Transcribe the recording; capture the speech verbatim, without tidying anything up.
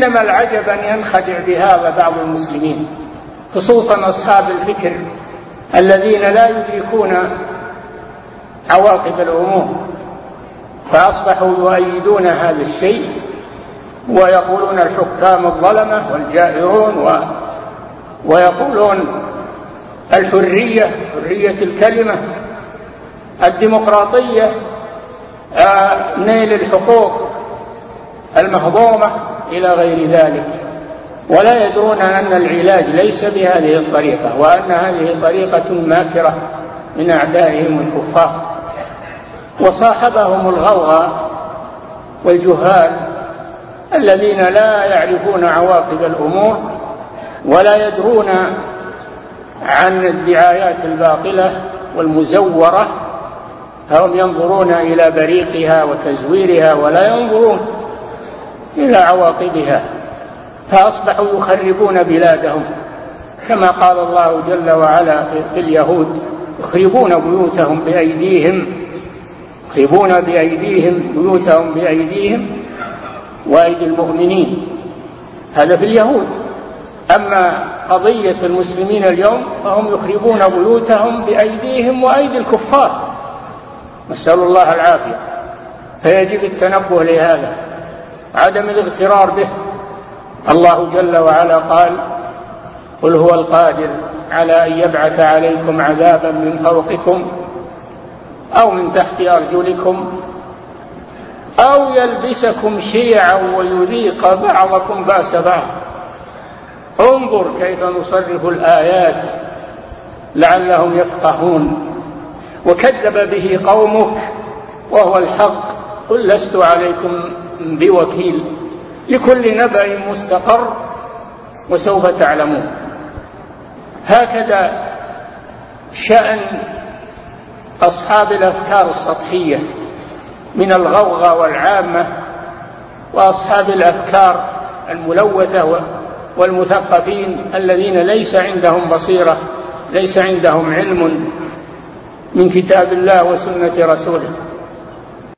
إنما العجب أن ينخدع بهذا بعض المسلمين، خصوصا أصحاب الفكر الذين لا يدركون عواقب الأمور، فأصبحوا يؤيدون هذا الشيء ويقولون الحكام الظلمة والجائرون و... ويقولون الحرية، حرية الكلمة، الديمقراطية، آه نيل الحقوق المهضومة إلى غير ذلك، ولا يدرون أن العلاج ليس بهذه الطريقة، وأن هذه طريقة ماكرة من أعدائهم الكفار. وصاحبهم الغوغاء والجهال الذين لا يعرفون عواقب الأمور ولا يدرون عن الدعايات الباطلة والمزورة، هم ينظرون إلى بريقها وتزويرها ولا ينظرون إلى عواقبها، فأصبحوا يخربون بلادهم كما قال الله جل وعلا في اليهود: يخربون بيوتهم بأيديهم، يخربون بأيديهم بيوتهم بأيديهم وأيدي المؤمنين. هذا في اليهود. أما قضية المسلمين اليوم فهم يخربون بيوتهم بأيديهم وأيدي الكفار، نسأل الله العافية. فيجب التنبه لهذا، عدم الاغترار به. الله جل وعلا قال: قل هو القادر على أن يبعث عليكم عذابا من فوقكم أو من تحت أرجلكم أو يلبسكم شيعا ويذيق بعضكم بأس بعض. انظر كيف نصرف الآيات لعلهم يفقهون. وكذب به قومك وهو الحق، قل لست عليكم بوكيل، لكل نبأ مستقر وسوف تعلمون. هكذا شأن أصحاب الأفكار السطحية من الغوغاء والعامة، وأصحاب الأفكار الملوثة والمثقفين الذين ليس عندهم بصيرة، ليس عندهم علم من كتاب الله وسنة رسوله.